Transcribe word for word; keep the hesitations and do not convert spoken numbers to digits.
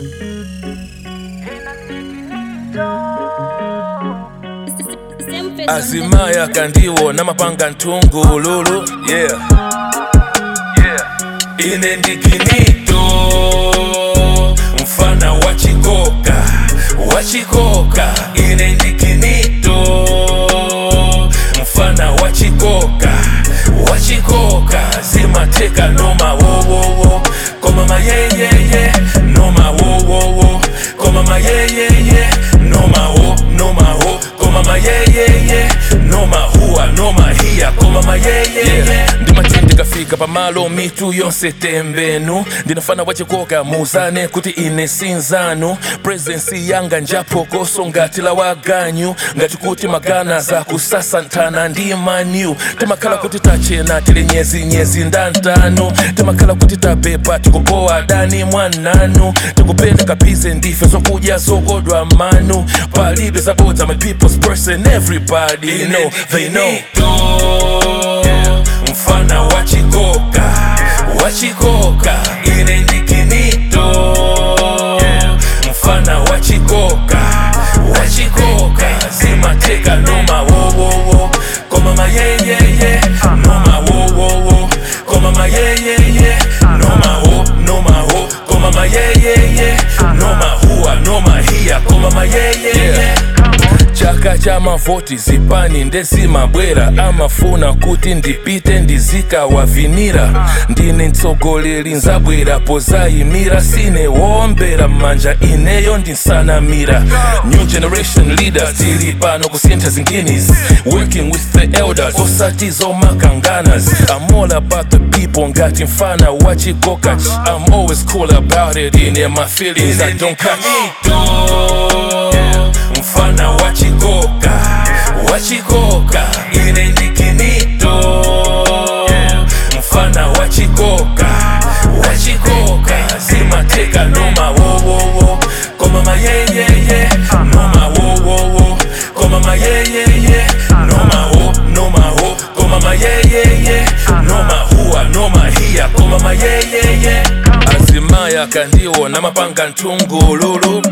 Azimaya kandiwo na mapanga ntungu lulu. Yeah, yeah. Ine ndikinito mfana wachikoka, wachikoka. Ine ndikinito mfana wachikoka, wachikoka. Zimateka noma wo wo wo, koma ma ye ye ye. Noma wo wo wo, koma ma ye ye ye. Noma wo, noma wo, koma ma ye ye ye. Noma huwa, noma hiya, koma ma ye ye ye. Ndima chindi kafika pamalo mitu yonse tembenu. Ndinafana wachikoka muzane kuti ine sinzanu. Presence yanga njapo koso ngatila waganyu. Ngati kuti magana za kusasantana ndi manyu. Temakala kuti tachena tili nyezi nyezi ndantanu. Temakala kuti tapepa tikupoa dani mwananu. Tikupenda kapize ndife zokuja zogodwa manu. Palibe zabodza my people's person, everybody know, they know. Mfana wachikoka, wachikoka. Ine ndikinito mfana wachikoka, wachikoka. Zimateka noma wo wo wo, koma ma ye ye ye. Noma wo wo wo, koma ma ye ye ye. Noma wo, noma wo, koma ma ye ye ye. Noma huwa, noma hiya, koma ma ye ye ye. Chaka cha mavoti zipani ndezima bwera. Amafuna kuti ndipite ndizika wavinira. Ndine ntsogoleli nzabwera pozayimira. Sine wombera manja ineyo ndinsanamira. New generation leaders tili pano kusintha zinginis. Working with the elders osati zomakanganas. I'm all about the people ngati mfana wachikoka. I'm always cool about it, in my feelings I don't catch. Mfana wachikoka, wachikoka. Ine ndikinito mfana wachikoka, wachikoka. Zimateka noma wo wo wo, koma ma ye ye ye. Noma wo wo wo, koma ma ye ye ye. Noma wo, noma wo, koma ma ye ye ye. Noma huwa, noma hiya, koma ma ye ye ye. Azimaya kandiwo na mapanga ntungu lulu.